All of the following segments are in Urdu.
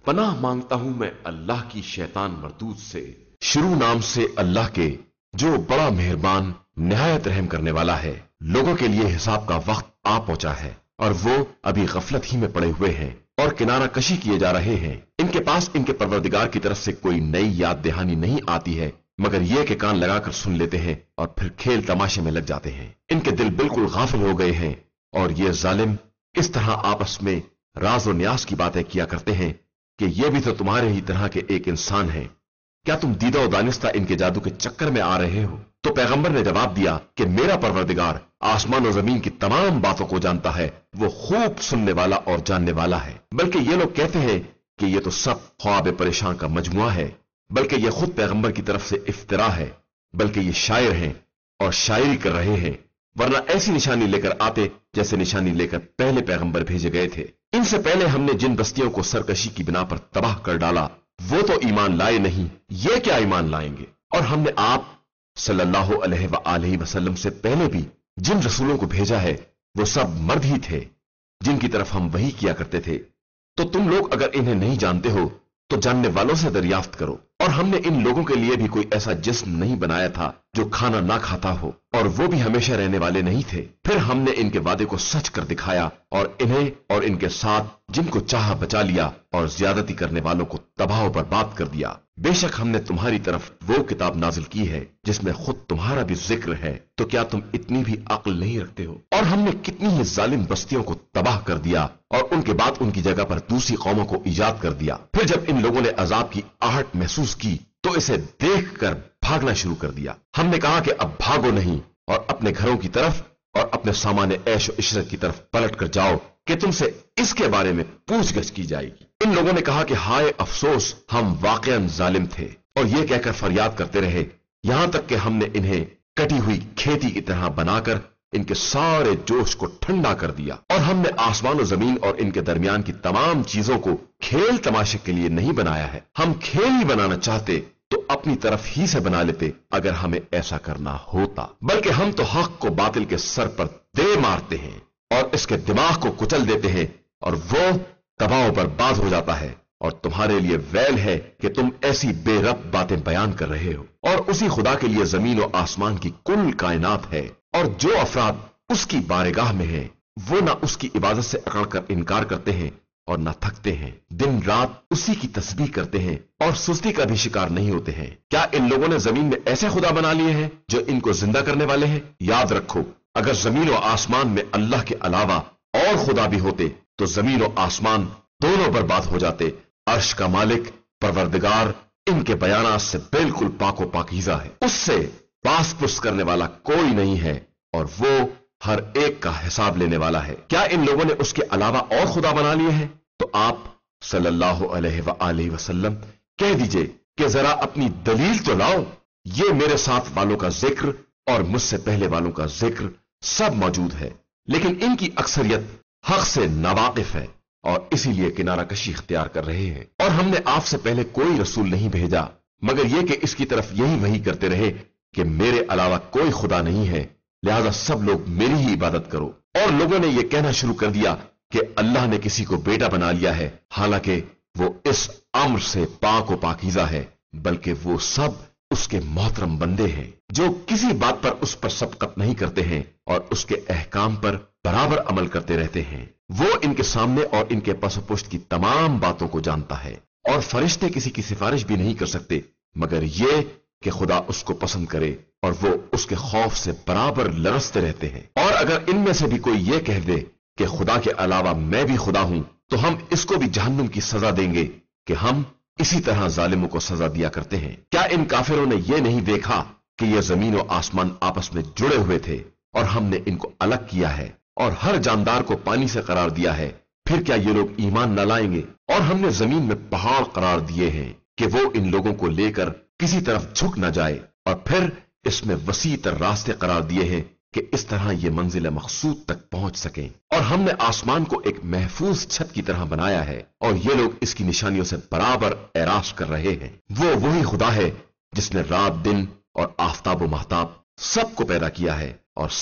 پناہ مانگتا ہوں میں اللہ کی شیطان مردود سے۔ شروع نام سے اللہ کے جو بڑا مہربان نہایت رحم کرنے والا ہے۔ لوگوں کے لیے حساب کا وقت آ پہنچا ہے اور وہ ابھی غفلت ہی میں پڑے ہوئے ہیں اور کنارہ کشی کیے جا رہے ہیں۔ ان کے پاس ان کے پروردگار کی طرف سے کوئی نئی یاد دہانی نہیں آتی ہے مگر یہ کہ کان لگا کر سن لیتے ہیں اور پھر کھیل تماشے میں لگ جاتے ہیں۔ ان کے دل بالکل غافل ہو گئے ہیں اور یہ ظالم اس طرح آپس میں راز و نیاز کی باتیں کیا کرتے ہیں کہ یہ بھی تو تمہارے ہی طرح کے ایک انسان ہیں، کیا تم دیدہ و دانستہ ان کے جادو کے چکر میں آ رہے ہو؟ تو پیغمبر نے جواب دیا کہ میرا پروردگار آسمان و زمین کی تمام باتوں کو جانتا ہے، وہ خوب سننے والا اور جاننے والا ہے۔ بلکہ یہ لوگ کہتے ہیں کہ یہ تو سب خواب پریشان کا مجموعہ ہے، بلکہ یہ خود پیغمبر کی طرف سے افترا ہے، بلکہ یہ شاعر ہیں اور شاعری کر رہے ہیں، ورنہ ایسی نشانی لے کر آتے جیسے نشانی لے کر پہلے پیغمبر بھیجے گئے تھے۔ ان سے پہلے ہم نے جن بستیوں کو سرکشی کی بنا پر تباہ کر ڈالا وہ تو ایمان لائے نہیں، یہ کیا ایمان لائیں گے؟ اور ہم نے آپ صلی اللہ علیہ وآلہ وسلم سے پہلے بھی جن رسولوں کو بھیجا ہے وہ سب مرد ہی تھے جن کی طرف ہم وحی کیا کرتے تھے۔ تو تم لوگ اگر انہیں نہیں جانتے ہو تو جاننے والوں سے دریافت کرو۔ اور ہم نے ان لوگوں کے لیے بھی کوئی ایسا جسم نہیں بنایا تھا جو کھانا نہ کھاتا ہو، اور وہ بھی ہمیشہ رہنے والے نہیں تھے۔ پھر ہم نے ان کے وعدے کو سچ کر دکھایا اور انہیں اور ان کے ساتھ جن کو چاہا بچا لیا اور زیادتی کرنے والوں کو تباہ و برباد کر دیا۔ بے شک ہم نے تمہاری طرف وہ کتاب نازل کی ہے جس میں خود تمہارا بھی ذکر ہے، تو کیا تم اتنی بھی عقل نہیں رکھتے ہو؟ اور ہم نے کتنی ہی ظالم بستیوں کو تباہ کر دیا اور ان کے بعد ان کی جگہ پر دوسری قوموں کو ایجاد کر دیا۔ پھر جب ان لوگوں نے عذاب کی آہٹ محسوس کی تو اسے دیکھ کر بھاگنا شروع کر دیا۔ ہم نے کہا کہ اب بھاگو نہیں اور اپنے گھروں کی طرف اور اپنے سامان عیش و عشرت کی طرف پلٹ کر جاؤ کہ تم سے اس کے بارے میں پوچھ گچھ کی جائے گی۔ ان لوگوں نے کہا کہ ہائے افسوس، ہم واقعاً ظالم تھے، اور یہ کہہ کر فریاد کرتے رہے یہاں تک کہ ہم نے انہیں کٹی ہوئی کھیتی کی طرح بنا کر ان کے سارے جوش کو ٹھنڈا کر دیا۔ اور ہم نے آسمان و زمین اور ان کے درمیان کی تمام چیزوں کو کھیل تماشے کے لیے نہیں بنایا ہے، ہم کھیل ہی بنانا چاہتے تو اپنی طرف ہی سے بنا لیتے اگر ہمیں ایسا کرنا ہوتا، بلکہ ہم تو حق کو باطل کے سر پر دے مارتے ہیں اور اس کے دماغ کو کچل دیتے ہیں اور وہ تباہ و برباد ہو جاتا ہے۔ اور تمہارے لیے ویل ہے کہ تم ایسی بے رب باتیں بیان کر رہے ہو۔ اور اسی خدا کے لیے زمین و آسمان کی کل کائنات ہے، اور جو افراد اس کی بارگاہ میں ہیں وہ نہ اس کی عبادت سے اکڑ کر انکار کرتے ہیں اور نہ تھکتے ہیں، دن رات اسی کی تسبیح کرتے ہیں اور سستی کا بھی شکار نہیں ہوتے ہیں۔ کیا ان لوگوں نے زمین میں ایسے خدا بنا لیے ہیں جو ان کو زندہ کرنے والے ہیں؟ یاد رکھو، اگر زمین و آسمان میں اللہ کے علاوہ اور خدا بھی ہوتے تو زمین و آسمان دونوں برباد ہو جاتے۔ عرش کا مالک پروردگار ان کے بیانات سے بالکل پاک و پاکیزہ ہے، اس سے پاس پرس کرنے والا کوئی نہیں ہے اور وہ ہر ایک کا حساب لینے والا ہے۔ کیا ان لوگوں نے اس کے علاوہ اور خدا بنا لیے ہیں؟ تو آپ صلی اللہ علیہ وآلہ وسلم کہہ دیجئے کہ ذرا اپنی دلیل تو لاؤ۔ یہ میرے ساتھ والوں کا ذکر اور مجھ سے پہلے والوں کا ذکر سب موجود ہے، لیکن ان کی اکثریت حق سے ناواقف ہے اور اسی لیے کنارہ کشی اختیار کر رہے ہیں۔ اور ہم نے آپ سے پہلے کوئی رسول نہیں بھیجا مگر یہ کہ اس کی طرف یہی وحی کرتے رہے کہ میرے علاوہ کوئی خدا نہیں ہے، لہذا سب لوگ میری ہی عبادت کرو۔ اور لوگوں نے یہ کہنا شروع کر دیا کہ اللہ نے کسی کو بیٹا بنا لیا ہے، حالانکہ وہ اس امر سے پاک و پاکیزہ ہے، بلکہ وہ سب اس کے محترم بندے ہیں جو کسی بات پر اس پر سبقت نہیں کرتے ہیں اور اس کے احکام پر برابر عمل کرتے رہتے ہیں۔ وہ ان کے سامنے اور ان کے پس و پشت کی تمام باتوں کو جانتا ہے، اور فرشتے کسی کی سفارش بھی نہیں کر سکتے مگر یہ کہ خدا اس کو پسند کرے، اور وہ اس کے خوف سے برابر لرزتے رہتے ہیں۔ اور اگر ان میں سے بھی کوئی یہ کہہ دے کہ خدا کے علاوہ میں بھی خدا ہوں تو ہم اس کو بھی جہنم کی سزا دیں گے کہ ہم اسی طرح ظالموں کو سزا دیا کرتے ہیں۔ کیا ان کافروں نے یہ نہیں دیکھا کہ یہ زمین و آسمان آپس میں جڑے ہوئے تھے اور ہم نے ان کو الگ کیا ہے اور ہر جاندار کو پانی سے قرار دیا ہے؟ پھر کیا یہ لوگ ایمان نہ لائیں گے؟ اور ہم نے زمین میں پہاڑ قرار دیے ہیں کہ وہ ان لوگوں کو لے کر کسی طرف جھک نہ جائے، اور پھر اس میں وسیع تر راستے قرار دیے ہیں کہ اس طرح یہ منزل مقصود تک پہنچ سکیں۔ اور ہم نے آسمان کو ایک محفوظ چھت کی طرح بنایا ہے اور یہ لوگ اس کی نشانیوں سے برابر اعراض کر رہے ہیں۔ وہ وہی خدا ہے جس نے رات دن اور آفتاب و مہتاب سب کو پیدا کیا ہے اور سب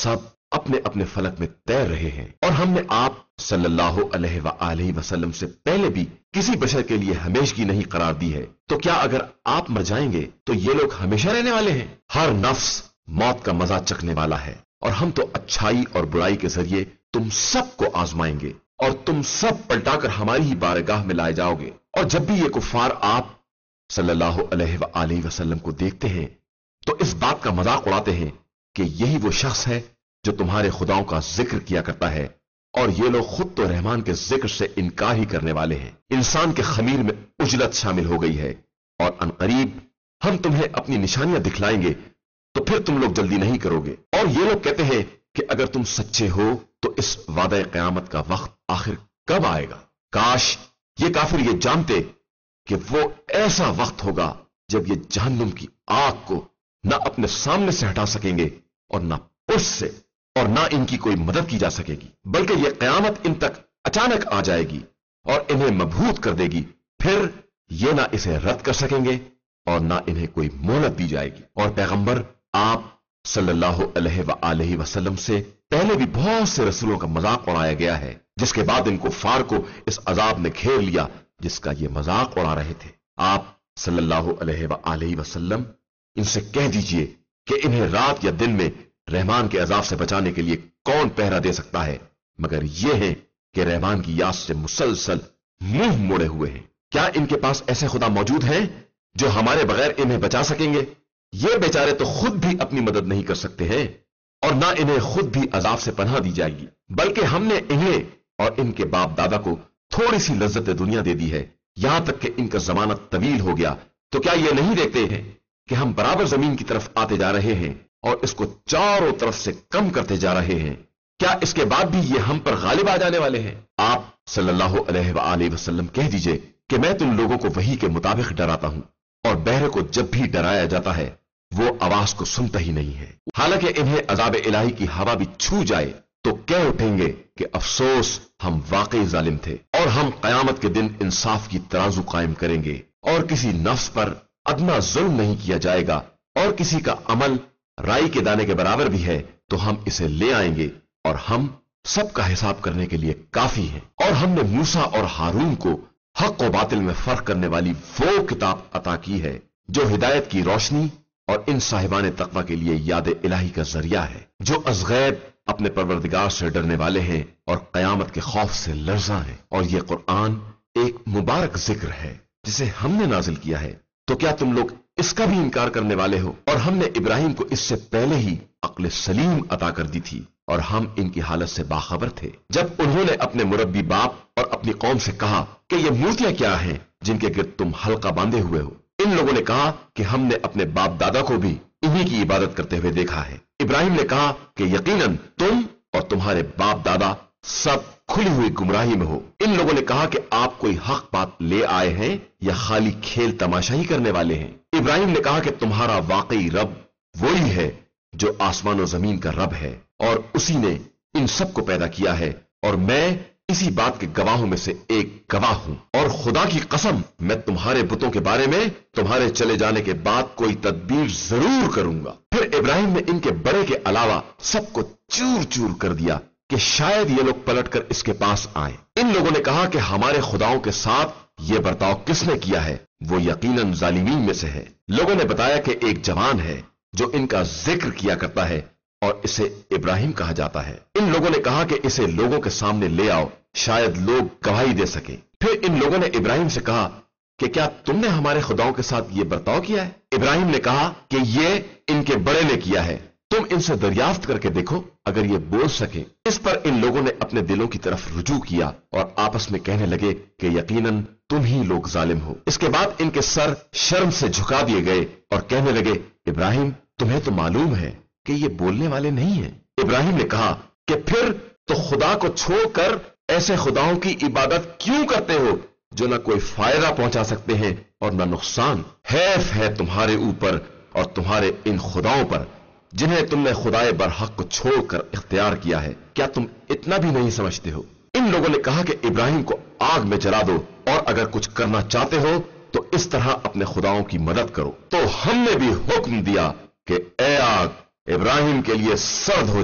अपने अपने फलक में तैर रहे हैं। और हमने आप सल्लल्लाहु अलैहि वआलैहि वसल्लम से पहले भी किसी बशर के लिए हमेशगी नहीं करार दी है, तो क्या अगर आप मर जाएंगे तो ये लोग हमेशा रहने वाले हैं? हर नफ्स मौत का मजा चखने वाला है, और हम तो अच्छाई और बुराई के जरिए तुम सबको आजमाएंगे, और तुम सब पलटाकर हमारी ही बारगाह में लाए जाओगे। और जब भी ये कुफार आप सल्लल्लाहु अलैहि वआलैहि वसल्लम को देखते हैं तो इस बात का मजाक उड़ाते हैं कि यही वो शख्स है जो तुम्हारे खुदाओं का जिक्र किया करता है, और ये लोग खुद तो रहमान के जिक्र से इनकार ही करने वाले हैं। इंसान के खमीर में उजलत शामिल हो गई है, और अनकरीब हम तुम्हें अपनी निशानियां दिखलाएंगे तो फिर तुम लोग जल्दी नहीं करोगे। और ये लोग कहते हैं कि अगर तुम सच्चे हो तो इस वादा क़यामत का वक्त आखिर कब आएगा? काश ये काफिर ये जानते कि वो ऐसा वक्त होगा जब ये जहन्नुम की आग को ना अपने सामने से हटा सकेंगे और ना उससे, और ना इनकी कोई मदद की जा सकेगी, बल्कि यह क़यामत इन तक अचानक आ जाएगी और इन्हें मबहूत कर देगी। फिर ये ना इसे रद्द कर सकेंगे और ना इन्हें कोई मोहलत दी जाएगी। और पैगंबर आप सल्लल्लाहु अलैहि वसल्लम से पहले भी बहुत से रसूलों का मजाक उड़ाया गया है, जिसके बाद इन कुफ्फार को इस अजाब ने घेर लिया जिसका ये मजाक उड़ा रहे थे। आप सल्लल्लाहु अलैहि वसल्लम इनसे कह दीजिए कि इन्हें रात या दिन में रहमान के अजाब से बचाने के लिए कौन पहरा दे सकता है, मगर ये है कि रहमान की याद से मुसलसल मुंह मोड़े हुए हैं। क्या इनके पास ऐसे खुदा मौजूद हैं जो हमारे बगैर इन्हें बचा सकेंगे? ये बेचारे तो खुद भी अपनी मदद नहीं कर सकते हैं, और ना इन्हें खुद भी अजाब से पनाह दी जाएगी, बल्कि हमने इन्हें और इनके बाप दादा को थोड़ी सी लज्जत दुनिया दे दी है, यहां तक कि इनका जमाना तवील हो गया। तो क्या ये नहीं देखते हैं कि हम बराबर जमीन की तरफ आते जा रहे हैं और इसको चारों तरफ से कम करते जा रहे हैं? क्या इसके बाद भी ये हम पर गालिब आ जाने वाले हैं? आप सल्लल्लाहु अलैहि वसल्लम कह दीजिए कि मैं तुम लोगों को वही के मुताबिक डराता हूं, और बहरे को जब भी डराया जाता है वो आवाज को सुनता ही नहीं है। हालांकि इन्हें अजाब इलाही की हवा भी छू जाए तो कह उठेंगे कि अफसोस, हम वाकई जालिम थे, और हम कयामत के दिन इंसाफ की तराजू कायम करेंगे, और किसी नफ्स पर अदना जुल्म नहीं किया जाएगा, और किसी का अमल राई के दाने के बराबर भी है तो हम इसे ले आएंगे, और हम सबका हिसाब करने के लिए काफी हैं। और हमने मूसा और हारून को हक और बातिल में फर्क करने वाली वो किताब अता की है जो हिदायत की रोशनी और इन साहिबान तकवा के लिए याद इलाही का जरिया है, जो अज़गैब अपने परवरदिगार से डरने वाले हैं और कयामत के खौफ से लर्जा हैं। और यह कुरान एक मुबारक जिक्र है जिसे हमने नाजिल किया है, तो क्या तुम लोग इसका भी इनकार करने वाले हो? और हमने इब्राहिम को इससे पहले ही अक्ल सलीम अता कर दी थी, और हम इनकी हालत से बाखबर थे जब उन्होंने अपने मुरब्बी बाप और अपनी कौम से कहा कि ये मूर्तियां क्या हैं जिनके गिर्द तुम हल्का बांधे हुए हो। इन लोगों ने कहा कि हमने अपने बाप दादा को भी इन्हीं की इबादत करते हुए देखा है। इब्राहिम ने कहा कि यकीनन तुम और तुम्हारे बाप दादा सब खुली हुई गुमराही में हो। इन लोगों ने कहा कि आप कोई हक बात ले आए हैं या खाली खेल तमाशा ही करने वाले हैं। इब्राहिम ने कहा कि तुम्हारा वाकई रब वही है जो आसमान और जमीन का रब है, और उसी ने इन सब को पैदा किया है, और मैं इसी बात के गवाहों में से एक गवाह हूं। और खुदा की कसम, मैं तुम्हारे बुतों के बारे में तुम्हारे चले जाने के बाद कोई तदबीर जरूर करूंगा। फिर इब्राहिम ने इनके बड़े के अलावा सबको चूर चूर कर दिया कि शायद ये लोग पलटकर इसके पास आए। इन लोगों ने कहा कि हमारे खुदाओं के साथ ये बर्ताव किसने किया है, वो यकीनन जालिमीन में से है। लोगों ने बताया कि एक जवान है जो इनका जिक्र किया करता है और इसे इब्राहिम कहा जाता है। इन लोगों ने कहा कि इसे लोगों के सामने ले आओ, शायद लोग गवाही दे सके। फिर इन लोगों ने इब्राहिम से कहा कि क्या तुमने हमारे खुदाओं के साथ ये बर्ताव किया है? इब्राहिम ने कहा कि ये इनके बड़े ने किया है, तुम इनसे दरियाफ्त करके देखो अगर ये बोल सके। इस पर इन लोगों ने अपने दिलों की तरफ रुजू किया और आपस में कहने लगे कि यकीनन तुम ही लोग जालिम हो। इसके बाद इनके सर शर्म से झुका दिए गए और कहने लगे, इब्राहिम तुम्हें तो मालूम है कि ये बोलने वाले नहीं हैं। इब्राहिम ने कहा कि फिर तो खुदा को छोड़कर ऐसे खुदाओं की इबादत क्यों करते हो जो न कोई फायदा पहुंचा सकते हैं और न नुकसान। हैफ है तुम्हारे ऊपर और तुम्हारे इन खुदाओं पर जिन्हें तुमने खुदाए बरहक को छोड़कर इख्तियार किया है। क्या तुम इतना भी नहीं समझते हो? इन लोगों ने कहा कि इब्राहिम को आग में जला दो, और अगर कुछ करना चाहते हो तो इस तरह अपने खुदाओं की मदद करो। तो हमने भी हुक्म दिया कि ए आग, इब्राहिम के लिए सर्द हो जा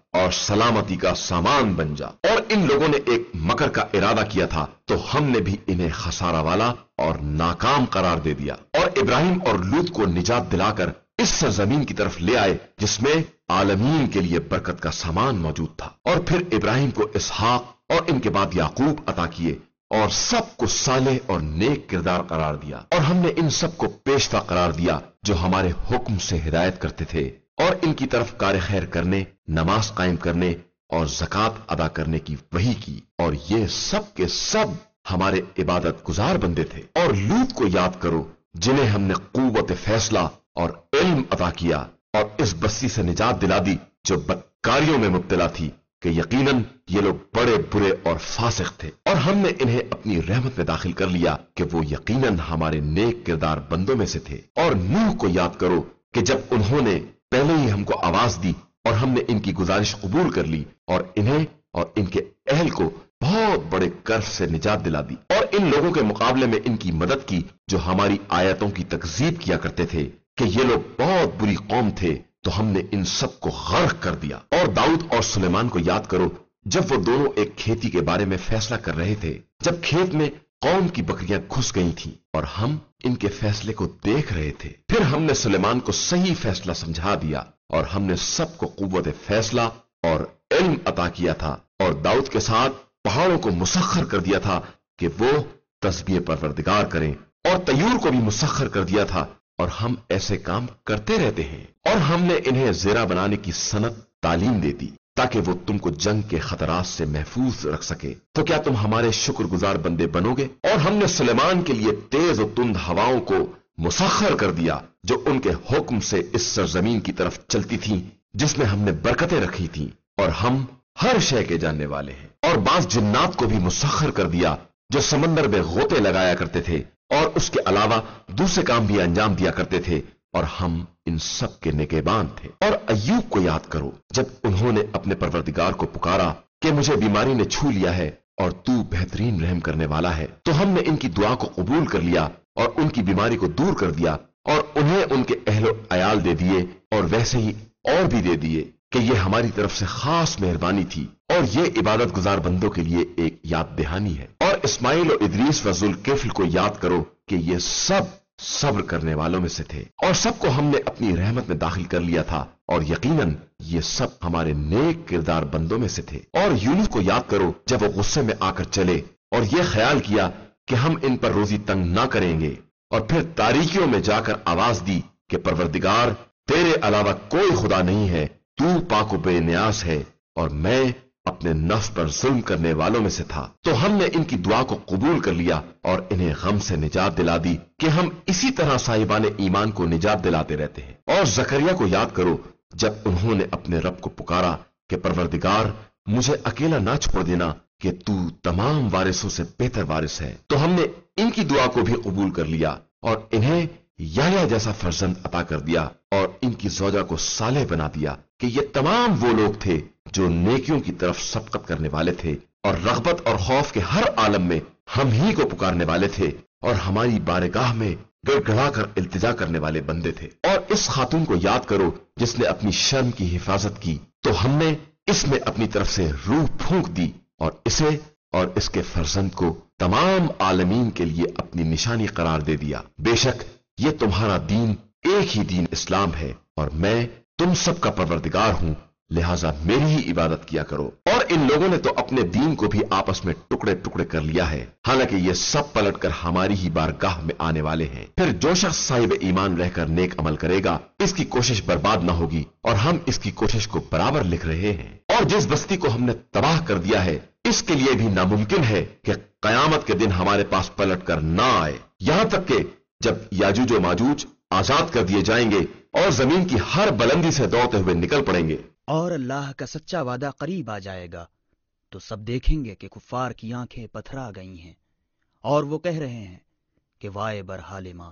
اور سلامتی کا سامان بن جا۔ اور ان لوگوں نے ایک مکر کا ارادہ کیا تھا تو ہم نے بھی انہیں خسارہ والا اور ناکام قرار دے دیا، اور ابراہیم اور لوط کو نجات دلا کر اس سرزمین کی طرف لے آئے جس میں عالمین کے لیے برکت کا سامان موجود تھا۔ اور پھر ابراہیم کو اسحاق اور ان کے بعد یعقوب عطا کیے، اور سب کو صالح اور نیک کردار قرار دیا، اور ہم نے ان سب کو پیشوا قرار دیا جو ہمارے حکم سے ہدایت کرتے تھے، اور ان کی طرف کار خیر کرنے، نماز قائم کرنے اور زکوٰۃ ادا کرنے کی وحی کی، اور یہ سب کے سب ہمارے عبادت گزار بندے تھے۔ اور لوط کو یاد کرو جنہیں ہم نے قوت فیصلہ اور علم عطا کیا، اور اس بستی سے نجات دلا دی جو بدکاریوں میں مبتلا تھی کہ یقیناً یہ لوگ بڑے برے اور فاسق تھے، اور ہم نے انہیں اپنی رحمت میں داخل کر لیا کہ وہ یقیناً ہمارے نیک کردار بندوں میں سے تھے۔ اور نوح کو یاد کرو کہ جب انہوں نے پہلے ہی ہم کو آواز دی اور ہم نے ان کی گزارش قبول کر لی اور انہیں اور ان کے اہل کو بہت بڑے کرب سے نجات دلا دی، اور ان لوگوں کے مقابلے میں ان کی مدد کی جو ہماری آیتوں کی تکذیب کیا کرتے تھے کہ یہ لوگ بہت بری قوم تھے، تو ہم نے ان سب کو غرق کر دیا۔ اور داؤد اور سلیمان کو یاد کرو جب وہ دونوں ایک کھیتی کے بارے میں فیصلہ کر رہے تھے، جب کھیت میں قوم کی بکریاں گھس گئی تھیں اور ہم ان کے فیصلے کو دیکھ رہے تھے، پھر ہم نے سلیمان کو صحیح فیصلہ سمجھا دیا، اور ہم نے سب کو قوت فیصلہ اور علم عطا کیا تھا، اور داؤد کے ساتھ پہاڑوں کو مسخر کر دیا تھا کہ وہ تسبیح پروردگار کریں، اور طیور کو بھی مسخر کر دیا تھا، اور ہم ایسے کام کرتے رہتے ہیں۔ اور ہم نے انہیں زیرہ بنانے کی صنعت تعلیم دے دی تاکہ وہ تم کو جنگ کے خطرات سے محفوظ رکھ سکے، تو کیا تم ہمارے شکر گزار بندے بنو گے؟ اور ہم نے سلیمان کے لیے تیز و تند ہواؤں کو مسخر کر دیا جو ان کے حکم سے اس سرزمین کی طرف چلتی تھیں جس میں ہم نے برکتیں رکھی تھیں، اور ہم ہر شے کے جاننے والے ہیں۔ اور بعض جنات کو بھی مسخر کر دیا جو سمندر میں غوطے لگایا کرتے تھے اور اس کے علاوہ دوسرے کام بھی انجام دیا کرتے تھے، اور ہم ان سب کے نگہبان تھے۔ اور ایوب کو یاد کرو جب انہوں نے اپنے پروردگار کو پکارا کہ مجھے بیماری نے چھو لیا ہے اور تو بہترین رحم کرنے والا ہے، تو ہم نے ان کی دعا کو قبول کر لیا اور ان کی بیماری کو دور کر دیا، اور انہیں ان کے اہل و عیال دے دیے، اور ویسے ہی اور بھی دے دیے کہ یہ ہماری طرف سے خاص مہربانی تھی، اور یہ عبادت گزار بندوں کے لیے ایک یاد دہانی ہے۔ اور اسماعیل و ادریس و ذوالکفل کو یاد کرو کہ یہ سب صبر کرنے والوں میں سے تھے، اور سب کو ہم نے اپنی رحمت میں داخل کر لیا تھا، اور یقیناً یہ سب ہمارے نیک کردار بندوں میں سے تھے۔ اور یونس کو یاد کرو جب وہ غصے میں آ کر چلے اور یہ خیال کیا کہ ہم ان پر روزی تنگ نہ کریں گے، اور پھر تاریکیوں میں جا کر آواز دی کہ پروردگار تیرے علاوہ کوئی خدا نہیں ہے، تو پاک و بے نیاز ہے، اور میں اپنے نفس پر ظلم کرنے والوں میں سے تھا۔ تو ہم نے ان کی دعا کو قبول کر لیا اور انہیں غم سے نجات دلا دی کہ ہم اسی طرح صاحبان ایمان کو نجات دلاتے رہتے ہیں۔ اور زکریا کو یاد کرو جب انہوں نے اپنے رب کو پکارا کہ پروردگار مجھے اکیلا نہ چھوڑ دینا کہ تو تمام وارثوں سے بہتر وارث ہے، تو ہم نے ان کی دعا کو بھی قبول کر لیا اور انہیں یحییٰ جیسا فرزند عطا کر دیا، اور ان کی زوجہ کو صالح بنا دیا کہ یہ تمام وہ لوگ تھے جو نیکیوں کی طرف سبقت کرنے والے تھے، اور رغبت اور خوف کے ہر عالم میں ہم ہی کو پکارنے والے تھے، اور ہماری بارگاہ میں گڑ گڑا کر التجا کرنے والے بندے تھے۔ اور اس خاتون کو یاد کرو جس نے اپنی شرم کی حفاظت کی، تو ہم نے اس میں اپنی طرف سے روح پھونک دی، اور اسے اور اس کے فرزند کو تمام عالمین کے لیے اپنی نشانی قرار دے دیا۔ بے شک یہ تمہارا دین ایک ہی دین اسلام ہے، اور میں تم سب کا پروردگار ہوں، لہذا میری ہی عبادت کیا کرو۔ اور ان لوگوں نے تو اپنے دین کو بھی آپس میں ٹکڑے ٹکڑے کر لیا ہے، حالانکہ یہ سب پلٹ کر ہماری ہی بارگاہ میں آنے والے ہیں۔ پھر جو شخص صاحب ایمان رہ کر نیک عمل کرے گا، اس کی کوشش برباد نہ ہوگی، اور ہم اس کی کوشش کو برابر لکھ رہے ہیں۔ اور جس بستی کو ہم نے تباہ کر دیا ہے، اس کے لیے بھی ناممکن ہے کہ قیامت کے دن ہمارے پاس پلٹ کر نہ آئے، یہاں تک کہ جب یاجوج و ماجوج آزاد کر دیے جائیں گے اور زمین کی ہر بلندی سے دوڑتے ہوئے نکل پڑیں گے، اور اللہ کا سچا وعدہ قریب آ جائے گا، تو سب دیکھیں گے کہ کفار کی آنکھیں پتھرا گئی ہیں، اور وہ کہہ رہے ہیں کہ وائے برحال ماں،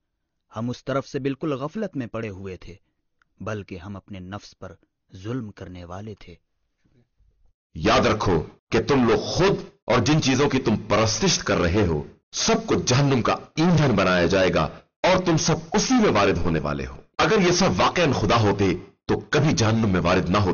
ہم اس طرف سے بالکل غفلت میں پڑے ہوئے تھے، بلکہ ہم اپنے نفس پر ظلم کرنے والے تھے۔ یاد رکھو کہ تم لوگ خود اور جن چیزوں کی تم پرستش کر رہے ہو سب کو جہنم کا ایندھن بنایا جائے گا، اور تم سب اسی میں وارد ہونے والے ہو۔ اگر یہ سب واقعاً خدا ہوتے تو کبھی جہنم میں وارد نہ ہوتے،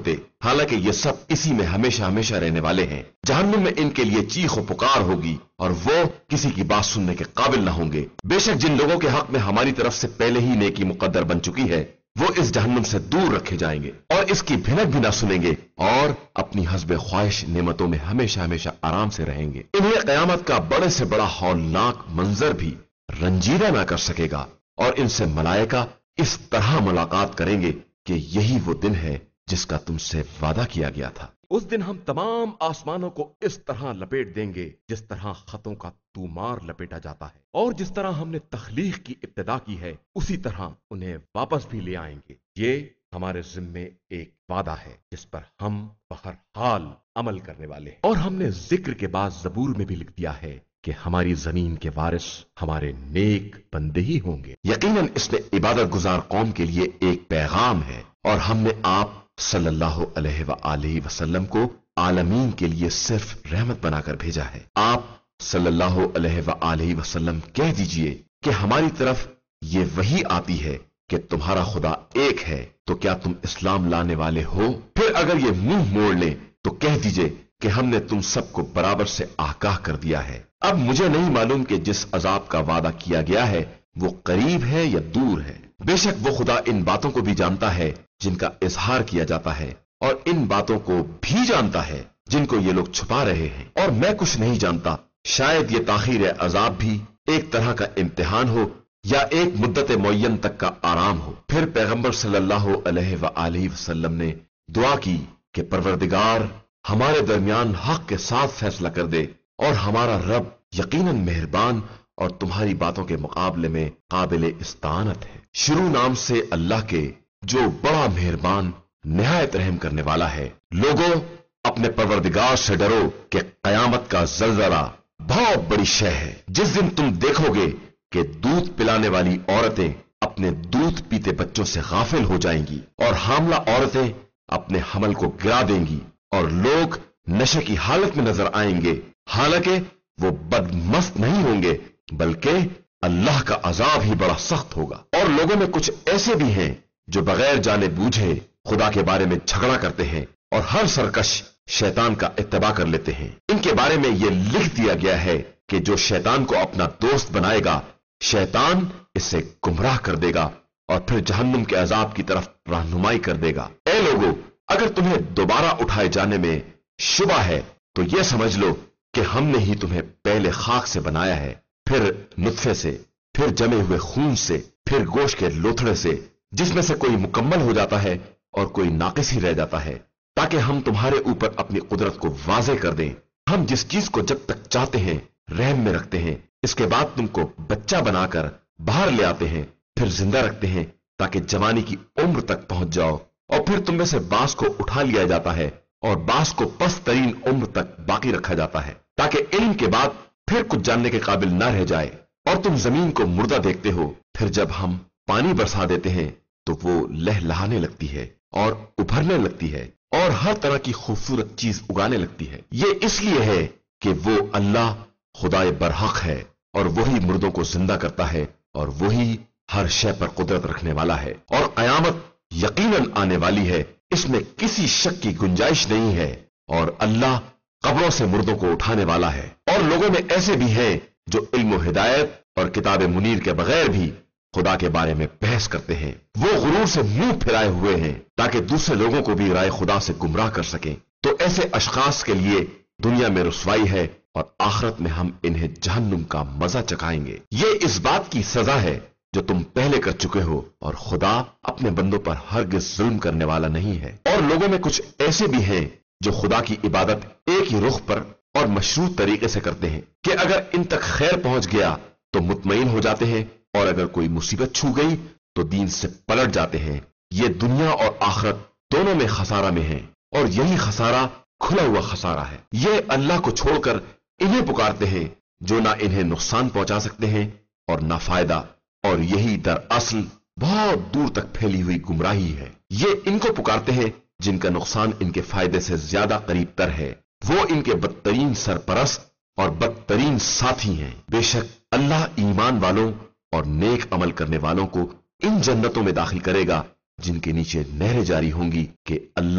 हालांकि ये सब इसी में हमेशा हमेशा रहने वाले हैं। जहन्नुम में इनके लिए चीख और पुकार होगी और वो किसी की बात सुनने के काबिल न होंगे। बेशक जिन लोगों के हक में हमारी तरफ से पहले ही नेकी मुकद्दर बन चुकी है, वो इस जहन्नुम से दूर रखे जाएंगे और इसकी भिनक भी ना सुनेंगे और अपनी हस्बे ख्वाहिश नेमतों में हमेशा हमेशा आराम से रहेंगे। इन्हें क़यामत का बड़े से बड़ा हौलनाक मंजर भी रंजीदा ना कर सकेगा और इनसे मलाइका इस तरह मुलाकात करेंगे कि यही वो दिन है जिसका तुमसे वादा किया गया था। उस दिन हम तमाम आसमानों को इस तरह लपेट देंगे जिस तरह खतों का तूमार लपेटा जाता है, और जिस तरह हमने तख्लीक की इब्तिदा की है उसी तरह उन्हें वापस भी ले आएंगे। ये हमारे जिम्मे एक वादा है जिस पर हम बहरहाल अमल करने वाले हैं। और हमने जिक्र के बाद ज़बूर में भी लिख दिया है कि हमारी जमीन के वारिस हमारे नेक बंदे ही होंगे। यकीनन इसमें इबादत गुजार कौम के लिए एक पैगाम है और हमने आप सल्लल्लाहु अलैहि वसल्लम को आलमीन के लिए सिर्फ रहमत बनाकर भेजा है। आप सल्लल्लाहु अलैहि वसल्लम कह दीजिए कि हमारी तरफ ये वही आती है कि तुम्हारा खुदा एक है, तो क्या तुम इस्लाम लाने वाले हो? फिर अगर ये मुंह मोड़ ले तो कह दीजिए कि हमने तुम सबको बराबर से आगाह कर दिया है। अब मुझे नहीं मालूम कि जिस अजाब का वादा किया गया है वो करीब है या दूर है। बेशक वो खुदा इन बातों को भी जानता है जिनका इजहार किया जाता है और इन बातों को भी जानता है जिनको ये लोग छुपा रहे हैं, और मैं कुछ नहीं जानता। शायद ये ताखीर अजाब भी एक तरह का इम्तिहान हो या एक मुद्दत मुअय्यन तक का आराम हो। फिर पैगंबर सल्लल्लाहु अलैहि वसल्लम ने दुआ की कि परवरदिगार हमारे दरमियान हक के साथ फैसला कर दे, और हमारा रब यकीनन मेहरबान और तुम्हारी बातों के मुकाबले में काबिल इस्तानत है। शुरू नाम से अल्लाह के जो बड़ा मेहरबान निहायत रहम करने वाला है। लोगों, अपने परवरदिगार से डरो कि कयामत का जलजला बहुत बड़ी शय है। जिस दिन तुम देखोगे कि दूध पिलाने वाली औरतें अपने दूध पीते बच्चों से गाफिल हो जाएंगी और हामला औरतें अपने हमल को गिरा देंगी और लोग नशे की हालत में नजर आएंगे, हालांकि वो बदमस्त नहीं होंगे बल्कि अल्लाह का अजाब ही बड़ा सख्त होगा। और लोगों में कुछ ऐसे भी हैं जो बगैर जाने बूझे खुदा के बारे में झगड़ा करते हैं और हर सरकश शैतान का इत्तबा कर लेते हैं। इनके बारे में यह लिख दिया गया है कि जो शैतान को अपना दोस्त बनाएगा, शैतान इसे गुमराह कर देगा और फिर जहन्नुम के अजाब की तरफ रहनुमाई कर देगा। ऐ लोगों, अगर तुम्हें दोबारा उठाए जाने में शुबा है तो यह समझ लो कि हमने ही तुम्हें पहले खाक से बनाया है, फिर नुत्फे से, फिर जमे हुए खून से, फिर गोश्त के लोथड़े से, जिसमें से कोई मुकम्मल हो जाता है और कोई नाकिस ही रह जाता है, ताकि हम तुम्हारे ऊपर अपनी कुदरत को वाज़े कर दें। हम जिस चीज को जब तक चाहते हैं रहम में रखते हैं, इसके बाद तुमको बच्चा बनाकर बाहर ले आते हैं, फिर जिंदा रखते हैं ताकि जवानी की उम्र तक पहुंच जाओ, और फिर तुम में से बास को उठा लिया जाता है और बास को पस्त तरीन उम्र तक बाकी रखा जाता है, ताकि इल्म के बाद फिर कुछ जानने के काबिल न रह जाए। और तुम जमीन को मुर्दा देखते हो, फिर जब हम पानी बरसा देते हैं तो वो लहलहाने लगती है और उभरने लगती है और हर तरह की खूबसूरत चीज उगाने लगती है। ये इसलिए है कि वो अल्लाह खुदाए बरहक है और वही मुर्दों को जिंदा करता है और वही हर शय पर कुदरत रखने वाला है। और कयामत यकीनन आने वाली है, इसमें किसी शक की गुंजाइश नहीं है। और अल्लाह कब्रों से मुर्दों को उठाने वाला है। और लोगों में ऐसे भी हैं जो इल्म हिदायत और किताब मुनीर के बगैर भी खुदा के बारे में बहस करते हैं। वो गुरूर से मुंह फिराए हुए हैं ताकि दूसरे लोगों को भी राय खुदा से गुमराह कर सकें। तो ऐसे अशखास के लिए दुनिया में रुसवाई है और आखिरत में हम इन्हें जहन्नुम का मजा चखाएंगे। ये इस बात की सजा है जो तुम पहले कर चुके हो, और खुदा अपने बंदों पर हरगिज़ जुल्म करने वाला नहीं है। और लोगों में कुछ ऐसे भी हैं जो खुदा की इबादत एक ही रुख पर और मशरूत तरीके से करते हैं कि अगर इन तक खैर पहुंच गया तो मुतमईन हो जाते हैं, और अगर कोई मुसीबत छू गई तो दीन से पलट जाते हैं। ये दुनिया और आखिरत दोनों में खसारा में है, और यही खसारा खुला हुआ खसारा है। ये अल्लाह को छोड़कर इन्हें पुकारते हैं जो ना इन्हें नुकसान पहुंचा सकते हैं और ना फायदा, और यही दरअसल बहुत दूर तक फैली हुई गुमराही है। ये इनको पुकारते हैं जिनका नुकसान इनके फायदे से ज्यादा करीब तर है। वो इनके बदतरीन सरपरस्त और बदतरीन साथी हैं। बेशक अल्लाह ईमान वालों और नेक अमल करने वालों को इन जन्नतों में दाखिल करेगा जिनके नीचे नहरें जारी होंगी कि अल्लाह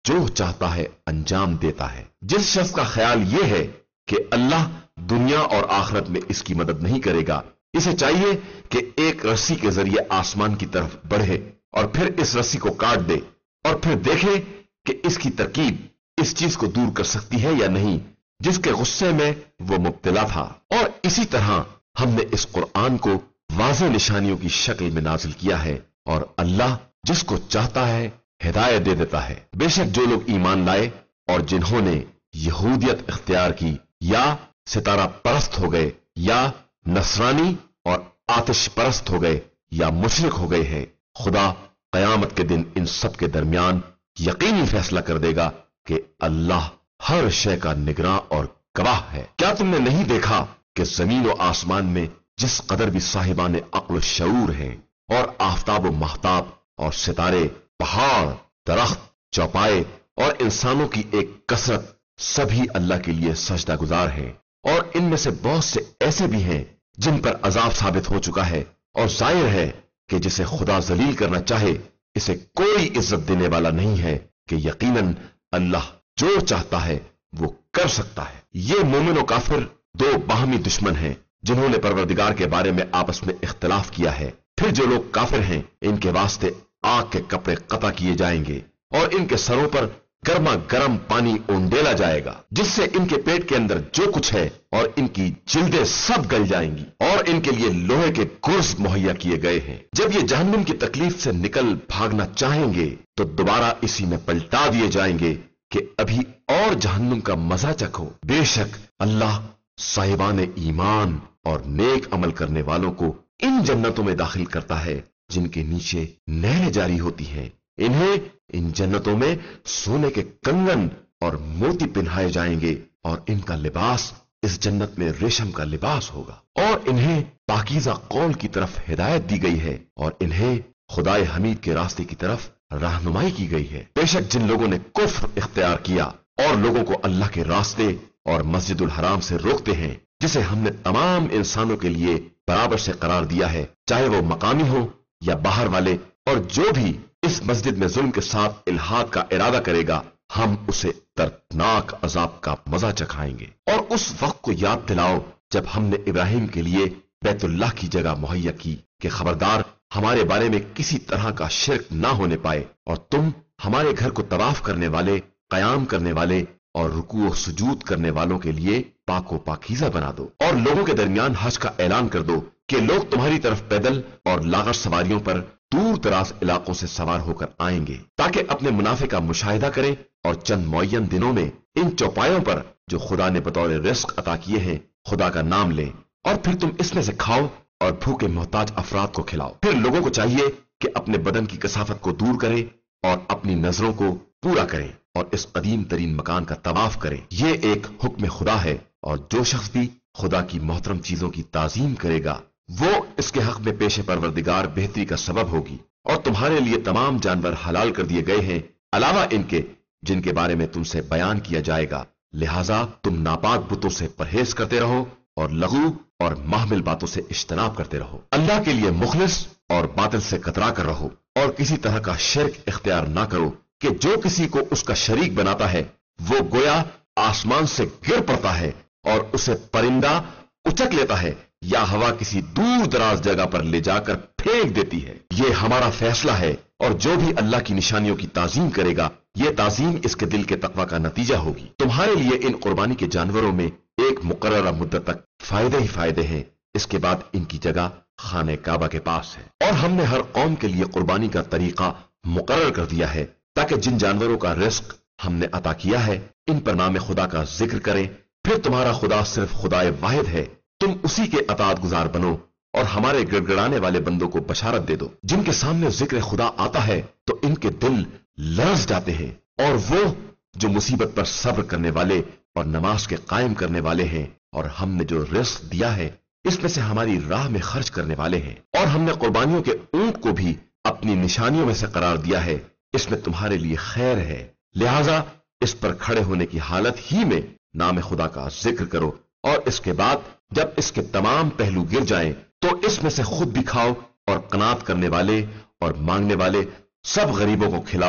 جو چاہتا ہے انجام دیتا ہے۔ جس شخص کا خیال یہ ہے کہ اللہ دنیا اور آخرت میں اس کی مدد نہیں کرے گا، اسے چاہیے کہ ایک رسی کے ذریعے آسمان کی طرف بڑھے اور پھر اس رسی کو کاٹ دے اور پھر دیکھے کہ اس کی ترکیب اس چیز کو دور کر سکتی ہے یا نہیں جس کے غصے میں وہ مبتلا تھا۔ اور اسی طرح ہم نے اس قرآن کو واضح نشانیوں کی شکل میں نازل کیا ہے، اور اللہ جس کو چاہتا ہے ہدایت دے دیتا ہے۔ بے شک جو لوگ ایمان لائے اور جنہوں نے یہودیت اختیار کی یا ستارہ پرست ہو گئے یا نصرانی اور آتش پرست ہو گئے یا مشرک ہو گئے ہیں، خدا قیامت کے دن ان سب کے درمیان یقینی فیصلہ کر دے گا کہ اللہ ہر شے کا نگراں اور گواہ ہے۔ کیا تم نے نہیں دیکھا کہ زمین و آسمان میں جس قدر بھی صاحبان عقل و شعور ہیں، اور آفتاب و مہتاب اور ستارے، پہاڑ، درخت، چوپائے اور انسانوں کی ایک کثرت سبھی اللہ کے لیے سجدہ گزار ہیں، اور ان میں سے بہت سے ایسے بھی ہیں جن پر عذاب ثابت ہو چکا ہے، اور ظاہر ہے کہ جسے خدا ذلیل کرنا چاہے اسے کوئی عزت دینے والا نہیں ہے کہ یقیناً اللہ جو چاہتا ہے وہ کر سکتا ہے۔ یہ مومن و کافر دو باہمی دشمن ہیں جنہوں نے پروردگار کے بارے میں آپس میں اختلاف کیا ہے۔ پھر جو لوگ کافر ہیں ان کے واسطے آگ کے کپڑے قطع کیے جائیں گے اور ان کے سروں پر گرما گرم پانی اونڈیلا جائے گا، جس سے ان کے پیٹ کے اندر جو کچھ ہے اور ان کی جلدیں سب گل جائیں گی، اور ان کے لیے لوہے کے گرز مہیا کیے گئے ہیں۔ جب یہ جہنم کی تکلیف سے نکل بھاگنا چاہیں گے تو دوبارہ اسی میں پلٹا دیے جائیں گے کہ ابھی اور جہنم کا مزہ چکھو۔ بے شک اللہ صاحبان ایمان اور نیک عمل کرنے والوں کو ان جنتوں میں داخل کرتا ہے جن کے نیچے نہریں جاری ہوتی ہیں۔ انہیں ان جنتوں میں سونے کے کنگن اور موتی پہنائے جائیں گے، اور ان کا لباس اس جنت میں ریشم کا لباس ہوگا، اور انہیں پاکیزہ قول کی طرف ہدایت دی گئی ہے، اور انہیں خدائے حمید کے راستے کی طرف رہنمائی کی گئی ہے۔ بے شک جن لوگوں نے کفر اختیار کیا اور لوگوں کو اللہ کے راستے اور مسجد الحرام سے روکتے ہیں، جسے ہم نے تمام انسانوں کے لیے برابر سے قرار دیا ہے، چاہے وہ مقامی ہو یا باہر والے، اور جو بھی اس مسجد میں ظلم کے ساتھ الحاد کا ارادہ کرے گا ہم اسے دردناک عذاب کا مزہ چکھائیں گے۔ اور اس وقت کو یاد دلاؤ جب ہم نے ابراہیم کے لیے بیت اللہ کی جگہ مہیا کی کہ خبردار ہمارے بارے میں کسی طرح کا شرک نہ ہونے پائے، اور تم ہمارے گھر کو طواف کرنے والے، قیام کرنے والے اور رکوع و سجود کرنے والوں کے لیے پاک و پاکیزہ بنا دو، اور لوگوں کے درمیان حج کا اعلان کر دو کہ لوگ تمہاری طرف پیدل اور لاغر سواریوں پر دور دراز علاقوں سے سوار ہو کر آئیں گے تاکہ اپنے منافع کا مشاہدہ کریں، اور چند معین دنوں میں ان چوپایوں پر جو خدا نے بطور رزق عطا کیے ہیں خدا کا نام لیں، اور پھر تم اس میں سے کھاؤ اور بھوکے محتاج افراد کو کھلاؤ۔ پھر لوگوں کو چاہیے کہ اپنے بدن کی کثافت کو دور کریں اور اپنی نظروں کو پورا کریں اور اس قدیم ترین مکان کا طواف کریں۔ یہ ایک حکم خدا ہے، اور جو شخص بھی خدا کی محترم چیزوں کی تعظیم کرے گا وہ اس کے حق میں پیش پروردگار بہتری کا سبب ہوگی۔ اور تمہارے لیے تمام جانور حلال کر دیے گئے ہیں علاوہ ان کے جن کے بارے میں تم سے بیان کیا جائے گا، لہذا تم ناپاک بتوں سے پرہیز کرتے رہو اور لغو اور محمل باتوں سے اجتناب کرتے رہو۔ اللہ کے لیے مخلص اور باطل سے کترا کر رہو، اور کسی طرح کا شرک اختیار نہ کرو کہ جو کسی کو اس کا شریک بناتا ہے وہ گویا آسمان سے گر پڑتا ہے اور اسے پرندہ اچک لیتا ہے یا ہوا کسی دور دراز جگہ پر لے جا کر پھینک دیتی ہے۔ یہ ہمارا فیصلہ ہے، اور جو بھی اللہ کی نشانیوں کی تعظیم کرے گا یہ تعظیم اس کے دل کے تقوی کا نتیجہ ہوگی۔ تمہارے لیے ان قربانی کے جانوروں میں ایک مقررہ مدت تک فائدے ہی فائدے ہیں، اس کے بعد ان کی جگہ خانہ کعبہ کے پاس ہے۔ اور ہم نے ہر قوم کے لیے قربانی کا طریقہ مقرر کر دیا ہے تاکہ جن جانوروں کا رزق ہم نے عطا کیا ہے ان پر نام خدا کا ذکر کریں۔ پھر تمہارا خدا صرف خدائے واحد ہے، تم اسی کے اطاعت گزار بنو اور ہمارے گڑگڑانے والے بندوں کو بشارت دے دو جن کے سامنے ذکر خدا آتا ہے تو ان کے دل لرز جاتے ہیں، اور وہ جو مصیبت پر صبر کرنے والے اور نماز کے قائم کرنے والے ہیں، اور ہم نے جو رزق دیا ہے اس میں سے ہماری راہ میں خرچ کرنے والے ہیں۔ اور ہم نے قربانیوں کے اونٹ کو بھی اپنی نشانیوں میں سے قرار دیا ہے، اس میں تمہارے لیے خیر ہے، لہذا اس پر کھڑے ہونے کی حالت ہی میں نام خدا کا ذکر کرو، اور اس کے بعد جب اس کے تمام پہلو گر جائیں تو اس میں سے خود بھی کھاؤ، اور قناعت کرنے والے اور مانگنے والے سب غریبوں کو کھلاؤ،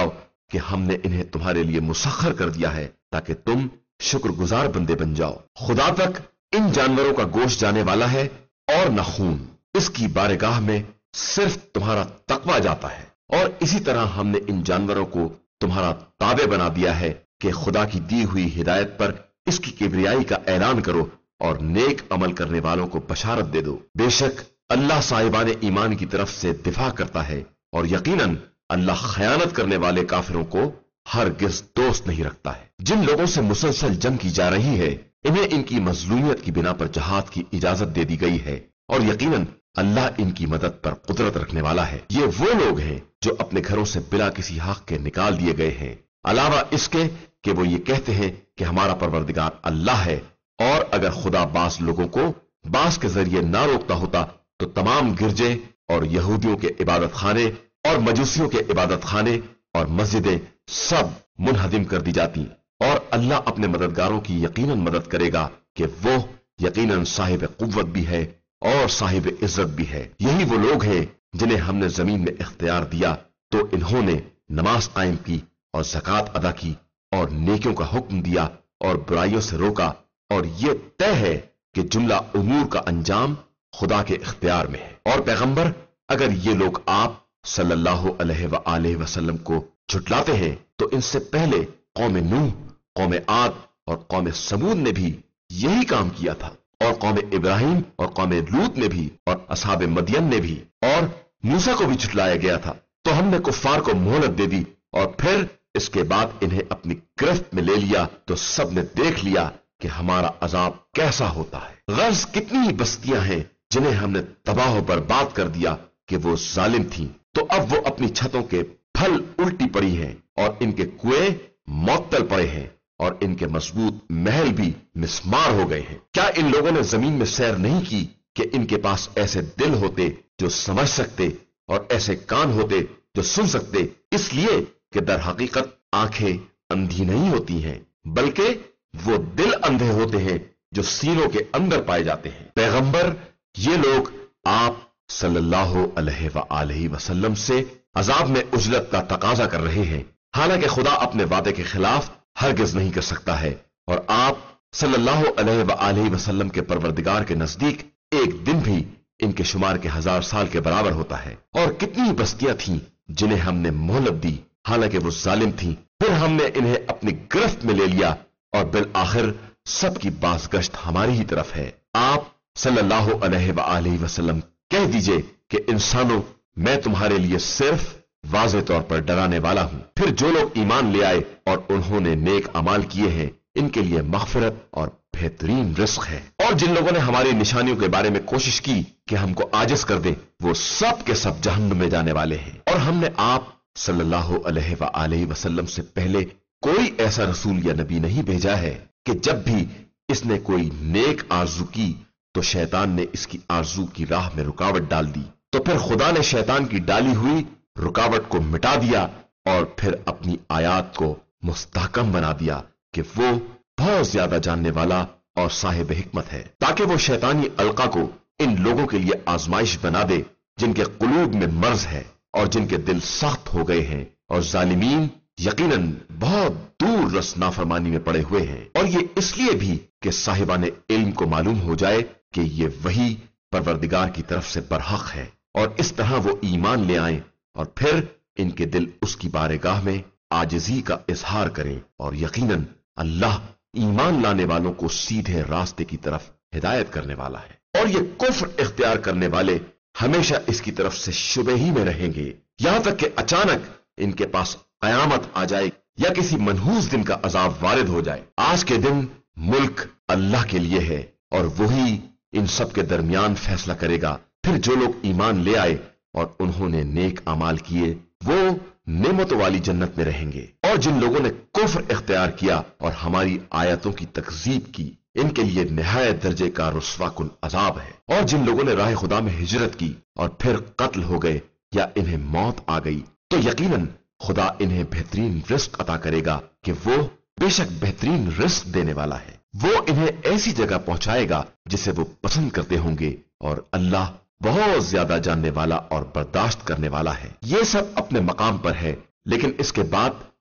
کہ ہم نے انہیں تمہارے لیے مسخر کر دیا ہے تاکہ تم شکر گزار بندے بن جاؤ۔ خدا تک ان جانوروں کا گوشت جانے والا ہے اور نہ خون، اس کی بارگاہ میں صرف تمہارا تقوی جاتا ہے، اور اسی طرح ہم نے ان جانوروں کو تمہارا تابع بنا دیا ہے کہ خدا کی دی ہوئی ہدایت پر اس کی کبریائی کا اعلان کرو اور نیک عمل کرنے والوں کو بشارت دے دو۔ بے شک اللہ صاحبان ایمان کی طرف سے دفاع کرتا ہے، اور یقیناً اللہ خیانت کرنے والے کافروں کو ہرگز دوست نہیں رکھتا ہے۔ جن لوگوں سے مسلسل جنگ کی جا رہی ہے انہیں ان کی مظلومیت کی بنا پر جہاد کی اجازت دے دی گئی ہے، اور یقیناً اللہ ان کی مدد پر قدرت رکھنے والا ہے۔ یہ وہ لوگ ہیں جو اپنے گھروں سے بلا کسی حق کے نکال دیے گئے ہیں، علاوہ اس کے کہ وہ یہ کہتے ہیں کہ ہمارا پروردگار اللہ ہے، اور اگر خدا بعض لوگوں کو بعض کے ذریعے نہ روکتا ہوتا تو تمام گرجے اور یہودیوں کے عبادت خانے اور مجوسیوں کے عبادت خانے اور مسجدیں سب منہدم کر دی جاتی، اور اللہ اپنے مددگاروں کی یقیناً مدد کرے گا کہ وہ یقیناً صاحب قوت بھی ہے اور صاحب عزت بھی ہے۔ یہی وہ لوگ ہیں جنہیں ہم نے زمین میں اختیار دیا تو انہوں نے نماز قائم کی اور زکوٰۃ ادا کی اور نیکیوں کا حکم دیا اور برائیوں سے روکا، اور یہ طے ہے کہ جملہ امور کا انجام خدا کے اختیار میں ہے۔ اور پیغمبر، اگر یہ لوگ آپ صلی اللہ علیہ وآلہ وسلم کو جھٹلاتے ہیں تو ان سے پہلے قوم نوح، قوم عاد اور قوم سمود نے بھی یہی کام کیا تھا، اور قوم ابراہیم اور قوم لوط نے بھی، اور اصحاب مدین نے بھی، اور موسیٰ کو بھی جھٹلایا گیا تھا۔ تو ہم نے کفار کو مہلت دے دی، اور پھر اس کے بعد انہیں اپنی گرفت میں لے لیا تو سب نے دیکھ لیا کہ ہمارا عذاب کیسا ہوتا ہے۔ غرض کتنی ہی بستیاں ہیں جنہیں ہم نے تباہ و برباد کر دیا کہ وہ ظالم تھیں، تو اب وہ اپنی چھتوں کے پھل الٹی پڑی ہیں، اور ان کے کنویں معطل پڑے ہیں، اور ان کے مضبوط محل بھی مسمار ہو گئے ہیں۔ کیا ان لوگوں نے زمین میں سیر نہیں کی کہ ان کے پاس ایسے دل ہوتے جو سمجھ سکتے اور ایسے کان ہوتے جو سن سکتے؟ اس لیے کہ در حقیقت آنکھیں اندھی نہیں ہوتی ہیں، بلکہ وہ دل اندھے ہوتے ہیں جو سینوں کے اندر پائے جاتے ہیں۔ پیغمبر، یہ لوگ آپ صلی اللہ علیہ وآلہ وسلم سے عذاب میں اجلت کا تقاضا کر رہے ہیں، حالانکہ خدا اپنے وعدے کے خلاف ہرگز نہیں کر سکتا ہے، اور آپ صلی اللہ علیہ وآلہ وسلم کے پروردگار کے نزدیک ایک دن بھی ان کے شمار کے 1000 سال کے برابر ہوتا ہے۔ اور کتنی بستیاں تھیں جنہیں ہم نے مہلت دی حالانکہ وہ ظالم تھیں، پھر ہم نے انہیں اپنی گرفت میں لے لیا، اور بالآخر سب کی بازگشت ہماری ہی طرف ہے۔ آپ صلی اللہ علیہ وآلہ وسلم کہہ دیجئے کہ انسانوں، میں تمہارے لیے صرف واضح طور پر ڈرانے والا ہوں۔ پھر جو لوگ ایمان لے آئے اور انہوں نے نیک اعمال کیے ہیں ان کے لیے مغفرت اور بہترین رزق ہے، اور جن لوگوں نے ہماری نشانیوں کے بارے میں کوشش کی کہ ہم کو عاجز کر دیں وہ سب کے سب جہنم میں جانے والے ہیں۔ اور ہم نے آپ صلی اللہ علیہ وآلہ وسلم سے پہلے کوئی ایسا رسول یا نبی نہیں بھیجا ہے کہ جب بھی اس نے کوئی نیک آرزو کی تو شیطان نے اس کی آرزو کی راہ میں رکاوٹ ڈال دی، تو پھر خدا نے شیطان کی ڈالی ہوئی رکاوٹ کو مٹا دیا اور پھر اپنی آیات کو مستحکم بنا دیا کہ وہ بہت زیادہ جاننے والا اور صاحب حکمت ہے، تاکہ وہ شیطانی القا کو ان لوگوں کے لیے آزمائش بنا دے جن کے قلوب میں مرض ہے اور جن کے دل سخت ہو گئے ہیں، اور ظالمین یقیناً بہت دور رس نافرمانی میں پڑے ہوئے ہیں۔ اور یہ اس لیے بھی کہ صاحبان علم کو معلوم ہو جائے کہ یہ وحی پروردگار کی طرف سے برحق ہے، اور اس طرح وہ ایمان لے آئیں اور پھر ان کے دل اس کی بارگاہ میں عاجزی کا اظہار کریں، اور یقیناً اللہ ایمان لانے والوں کو سیدھے راستے کی طرف ہدایت کرنے والا ہے۔ اور یہ کفر اختیار کرنے والے ہمیشہ اس کی طرف سے شبہ ہی میں رہیں گے، یہاں تک کہ اچانک ان کے پاس قیامت آ جائے یا کسی منحوس دن کا عذاب وارد ہو جائے۔ آج کے دن ملک اللہ کے لیے ہے، اور وہی ان سب کے درمیان فیصلہ کرے گا۔ پھر جو لوگ ایمان لے آئے اور انہوں نے نیک اعمال کیے وہ نعمتوں والی جنت میں رہیں گے، اور جن لوگوں نے کفر اختیار کیا اور ہماری آیتوں کی تکذیب کی ان کے لیے نہایت درجے کا رسوا کن عذاب ہے۔ اور جن لوگوں نے راہ خدا میں ہجرت کی اور پھر قتل ہو گئے یا انہیں موت آ گئی تو یقیناً خدا انہیں بہترین رزق عطا کرے گا کہ وہ بے شک بہترین رزق دینے والا ہے۔ وہ انہیں ایسی جگہ پہنچائے گا جسے وہ پسند کرتے ہوں گے، اور اللہ بہت زیادہ جاننے والا اور برداشت کرنے والا ہے۔ یہ سب اپنے مقام پر ہے، لیکن اس کے بعد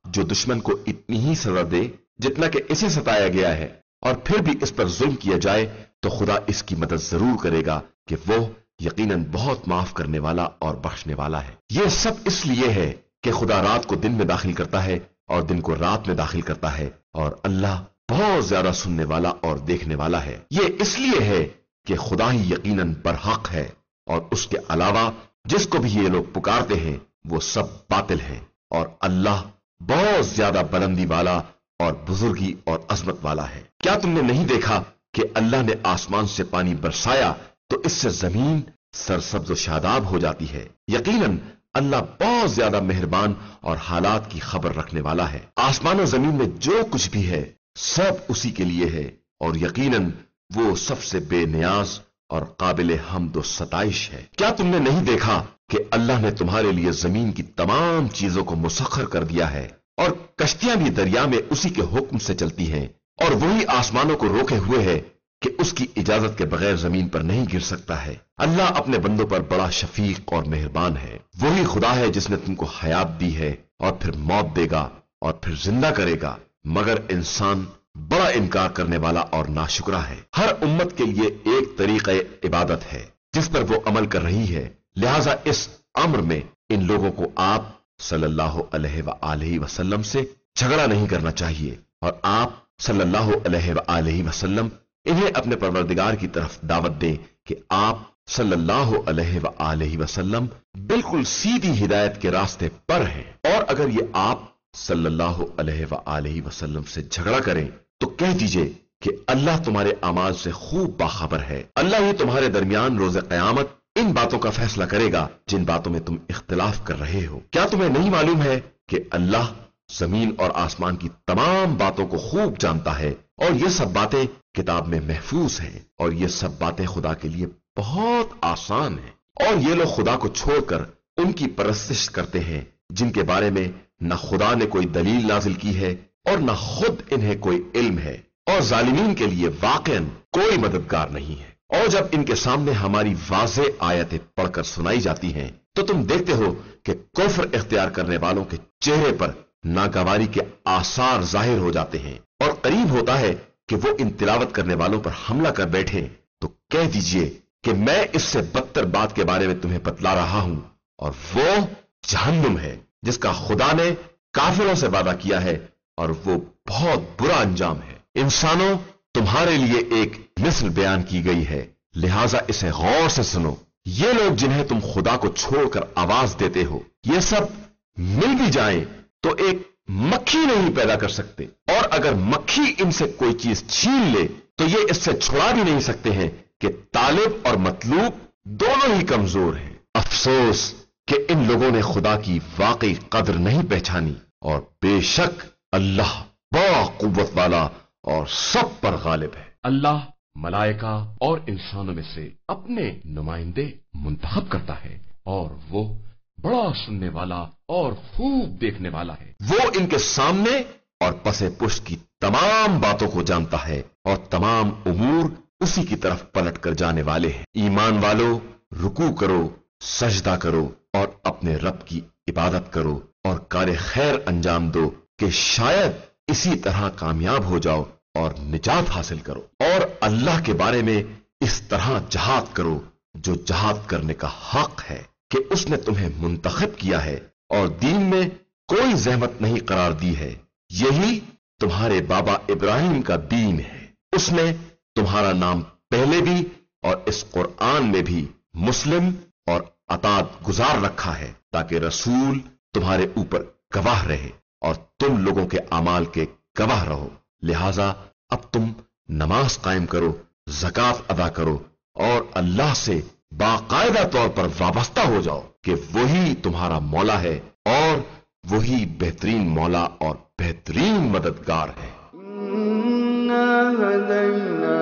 جو دشمن کو اتنی ہی سزا دے جتنا کہ اسے ستایا گیا ہے اور پھر بھی اس پر ظلم کیا جائے تو خدا اس کی مدد ضرور کرے گا کہ وہ یقیناً بہت معاف کرنے والا اور بخشنے والا ہے۔ یہ سب اس لیے ہے کہ خدا رات کو دن میں داخل کرتا ہے اور دن کو رات میں داخل کرتا ہے، اور اللہ بہت زیادہ سننے والا اور دیکھنے والا ہے۔ یہ اس لیے ہے کہ خدا ہی یقیناً برحق ہے، اور اس کے علاوہ جس کو بھی یہ لوگ پکارتے ہیں وہ سب باطل ہیں، اور اللہ بہت زیادہ بلندی والا اور بزرگی اور عظمت والا ہے۔ کیا تم نے نہیں دیکھا کہ اللہ نے آسمان سے پانی برسایا تو اس سے زمین سرسبز و شاداب ہو جاتی ہے؟ یقیناً اللہ بہت زیادہ مہربان اور حالات کی خبر رکھنے والا ہے۔ آسمان و زمین میں جو کچھ بھی ہے سب اسی کے لیے ہے، اور یقیناً وہ سب سے بے نیاز اور قابل حمد و ستائش ہے۔ کیا تم نے نہیں دیکھا کہ اللہ نے تمہارے لیے زمین کی تمام چیزوں کو مسخر کر دیا ہے، اور کشتیاں بھی دریا میں اسی کے حکم سے چلتی ہیں، اور وہی آسمانوں کو روکے ہوئے ہے کہ اس کی اجازت کے بغیر زمین پر نہیں گر سکتا ہے۔ اللہ اپنے بندوں پر بڑا شفیق اور مہربان ہے۔ وہی خدا ہے جس نے تم کو حیات دی ہے اور پھر موت دے گا اور پھر زندہ کرے گا، مگر انسان بڑا انکار کرنے والا اور ناشکرا ہے۔ ہر امت کے لیے ایک طریقہ عبادت ہے جس پر وہ عمل کر رہی ہے، لہذا اس امر میں ان لوگوں کو آپ صلی اللہ علیہ وآلہ وسلم سے جھگڑا نہیں کرنا چاہیے، اور آپ صلی اللہ علیہ وآلہ وسلم انہیں اپنے پروردگار کی طرف دعوت دیں کہ آپ صلی اللہ علیہ وآلہ وسلم بالکل سیدھی ہدایت کے راستے پر ہیں، اور اگر یہ آپ صلی اللہ علیہ وآلہ وسلم سے جھگڑا کریں تو کہہ دیجئے کہ اللہ تمہارے اعمال سے خوب باخبر ہے۔ اللہ ہی تمہارے درمیان روز قیامت ان باتوں کا فیصلہ کرے گا جن باتوں میں تم اختلاف کر رہے ہو۔ کیا تمہیں نہیں معلوم ہے کہ اللہ زمین اور آسمان کی تمام باتوں کو خوب جانتا ہے، اور یہ سب باتیں کتاب میں محفوظ ہیں، اور یہ سب باتیں خدا کے لیے بہت آسان ہیں۔ اور یہ لوگ خدا کو چھوڑ کر ان کی پرستش کرتے ہیں جن کے بارے میں نہ خدا نے کوئی دلیل نازل کی ہے اور نہ خود انہیں کوئی علم ہے، اور ظالمین کے لیے واقعاً کوئی مددگار نہیں ہے۔ اور جب ان کے سامنے ہماری واضح آیتیں پڑھ کر سنائی جاتی ہیں تو تم دیکھتے ہو کہ کفر اختیار کرنے والوں کے چہرے پر ناگواری کے آثار ظاہر ہو جاتے ہیں، اور قریب ہوتا ہے کہ وہ ان تلاوت کرنے والوں پر حملہ کر بیٹھیں تو کہہ دیجئے کہ میں اس سے بدتر بات کے بارے میں تمہیں بتلا رہا ہوں، اور وہ جہنم ہے جس کا خدا نے کافروں سے وعدہ کیا ہے، اور وہ بہت برا انجام ہے۔ انسانوں، تمہارے لیے ایک مثل بیان کی گئی ہے، لہذا اسے غور سے سنو۔ یہ لوگ جنہیں تم خدا کو چھوڑ کر آواز دیتے ہو، یہ سب مل بھی جائیں تو ایک مکھی نہیں پیدا کر سکتے، اور اگر مکھی ان سے کوئی چیز چھین لے تو یہ اس سے چھڑا بھی نہیں سکتے ہیں کہ طالب اور مطلوب دونوں ہی کمزور ہیں۔ افسوس کہ ان لوگوں نے خدا کی واقعی قدر نہیں پہچانی، اور بے شک اللہ با قوت والا اور سب پر غالب ہے۔ اللہ ملائکہ اور انسانوں میں سے اپنے نمائندے منتخب کرتا ہے، اور وہ بڑا سننے والا اور خوب دیکھنے والا ہے۔ وہ ان کے سامنے اور پس پشت کی تمام باتوں کو جانتا ہے، اور تمام امور اسی کی طرف پلٹ کر جانے والے ہیں۔ ایمان والو، رکوع کرو، سجدہ کرو اور اپنے رب کی عبادت کرو، اور کار خیر انجام دو کہ شاید اسی طرح کامیاب ہو جاؤ اور نجات حاصل کرو، اور اللہ کے بارے میں اس طرح جہاد کرو جو جہاد کرنے کا حق ہے کہ اس نے تمہیں منتخب کیا ہے اور دین میں کوئی زحمت نہیں قرار دی ہے۔ یہی تمہارے بابا ابراہیم کا دین ہے۔ اس نے تمہارا نام پہلے بھی اور اس قرآن میں بھی مسلم اور اطاعت گزار رکھا ہے، تاکہ رسول تمہارے اوپر گواہ رہے اور تم لوگوں کے اعمال کے گواہ رہو۔ لہذا اب تم نماز قائم کرو، زکوٰۃ ادا کرو، اور اللہ سے باقاعدہ طور پر وابستہ ہو جاؤ کہ وہی تمہارا مولا ہے، اور وہی بہترین مولا اور بہترین مددگار ہے۔ إِنَّا هَدَيْنَا